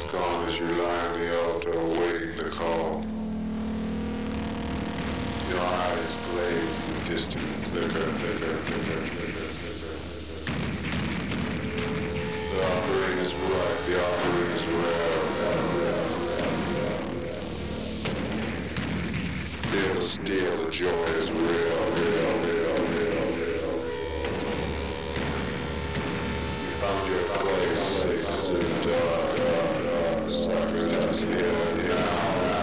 gone as you lie in the altar awaiting the call. Your eyes glaze in the distant flicker. The offering is right, the offering is rare. Feel the steel, the joy is real. You found your place, it's in the dark, sacrilegious here and now.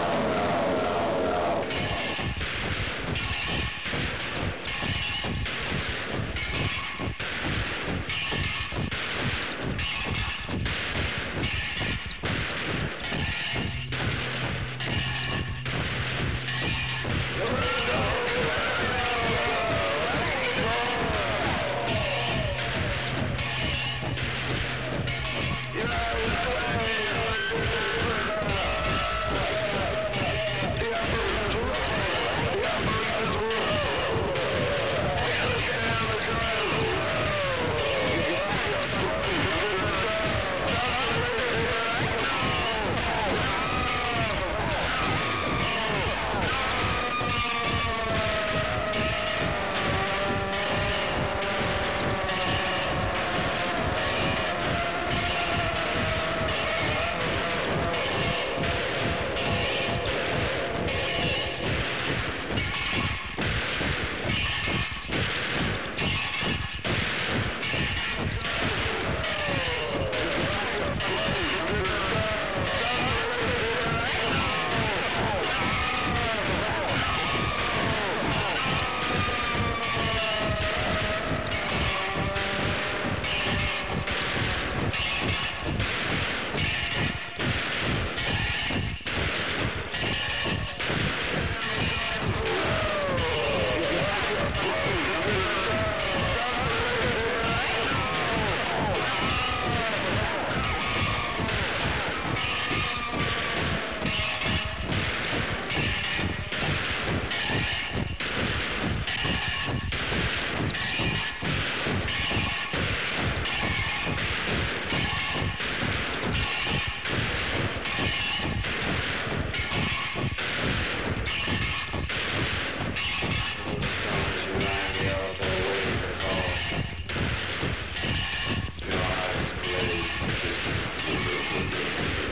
Your eyes glaze in the distant blue.